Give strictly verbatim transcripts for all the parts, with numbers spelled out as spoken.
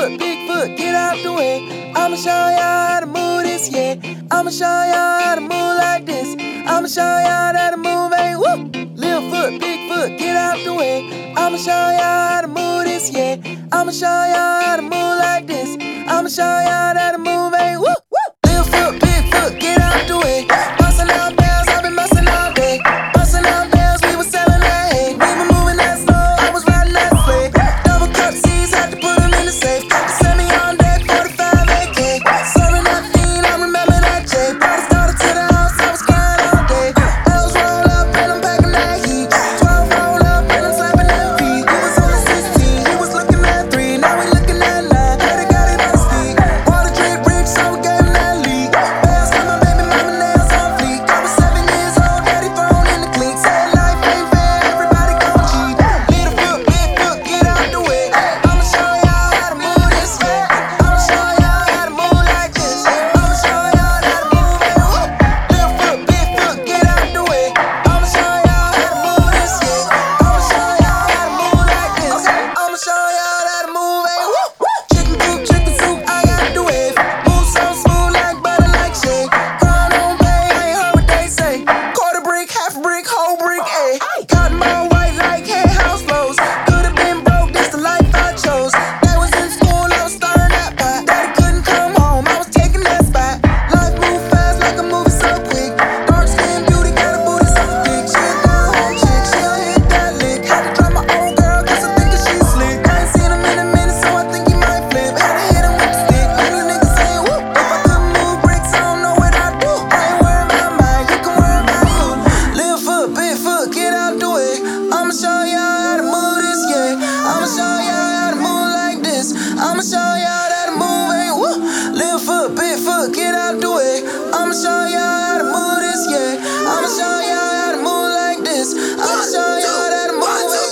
Bigfoot, Bigfoot, get out the way. I'ma show y'all how to move this, yeah. I'ma show y'all how to move like this. I'ma show y'all how to move, ain't whoop. Little foot, Bigfoot, get out the way. I'ma show y'all how to move this, yeah. I'ma show y'all how to move like this. I'ma show y'all how to move, ain't whoop. Little foot, Bigfoot, get out the way. Bustin' out bells, I've been bustin' all day. Bustin' out bells, we was selling that hay. We been moving that slow, I was riding that sleigh. Double cup C's, had to put them in the safe. Send me on deck, forty-five A K. Serving that fiend, I remember that J. Party started to the house, I was crying all day. L's roll up and I'm packing that heat. twelve roll up and I'm slapping that beat. He was on the sixteen, he was looking at three. Now we looking at nine, yeah, they got it on the steep. Water drip rich, so we gave him that lead. Bells got my baby mama nails on fleek. I was seven years old, daddy thrown in the cleats. Said life ain't fair, everybody gon' cheat. Little foot, big foot, get out the way. I'ma show y'all how to move this, yeah. I'ma show y'all how to move like this. I'ma show y'all how to move it, whoop. Little foot, big foot, get out the way. I'ma show y'all how to move this, yeah. I'ma show y'all how to move like this. I'ma show y'all how to move it, whoop. Chicken coop, chicken soup, I got the wave. Move so smooth like butter, like shake. Crown on bay, I ain't heard what they say. Quarter brick, half brick, whole brick, ayy. Cotton ball white like hay house flows. Could've been broke, this the life I chose. They was in school, I was stirring that pot. Daddy couldn't come home, I was taking that spot. Life move fast like a movie so quick. Dark skin beauty, got a booty so thick. She a down home chick, she gon' hit that lick. Had to drop my old girl, cause I think that she slick. I ain't seen him in a minute, so I think he might flip. Had to hit him with the stick, and these niggas saying whoop. If I couldn't move bricks, I don't know what I'd do. I ain't worried about mine, you can worry about you. Little foot, big foot, get out the way. I'ma show y'all how to move this, yeah. I'ma show y'all how to move like this. I'ma show y'all how to move, ain't woo. Little foot, big foot, get out the way. I'ma show y'all how to move this, yeah. I'ma show y'all how to move like this. I'ma show y'all how to move, ain't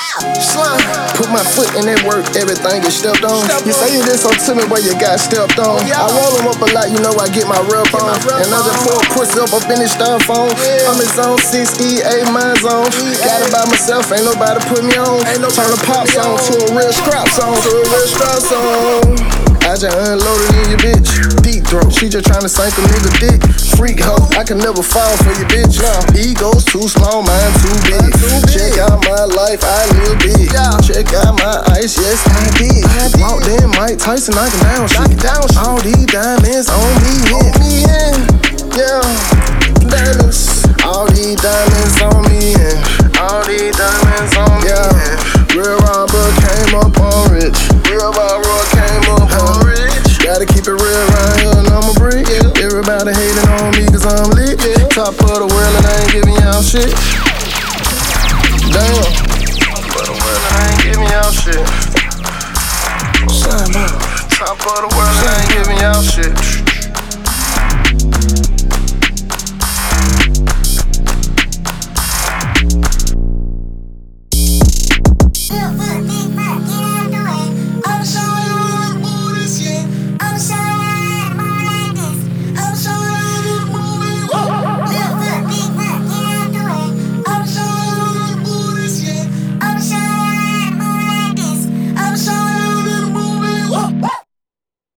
Slime. Put my foot in that work, everything get stepped on. You say you did so to me where you got stepped on. I roll them up a lot, you know I get my rub on. And I just pour a push up up in this styrofoam. I'm in zone six E A, my zone. Got it by myself, ain't nobody put me on. Turn a pop song to a real scrap song, to a real scrap song. I just unloaded in your bitch. Deep throat, she just tryna sink a nigga dick. Freak hoe, I can never fall for your bitch. Ego's too small, mine too big. Check out my life, I live big. Check out my ice, yes I did. Walked in Mike Tyson, knock it down shit. All these diamonds on me, yeah. Yeah, diamonds. All these diamonds on me, yeah. All these diamonds on me, yeah. Real robber came up on rich. Real robber came up on rich. Gotta keep it real around here and I'm a brick. Everybody hating on me cause I'm lit. Top of the world and I ain't giving y'all shit. Damn. Top of the world and I ain't giving y'all shit. Top of the world and I ain't giving y'all shit.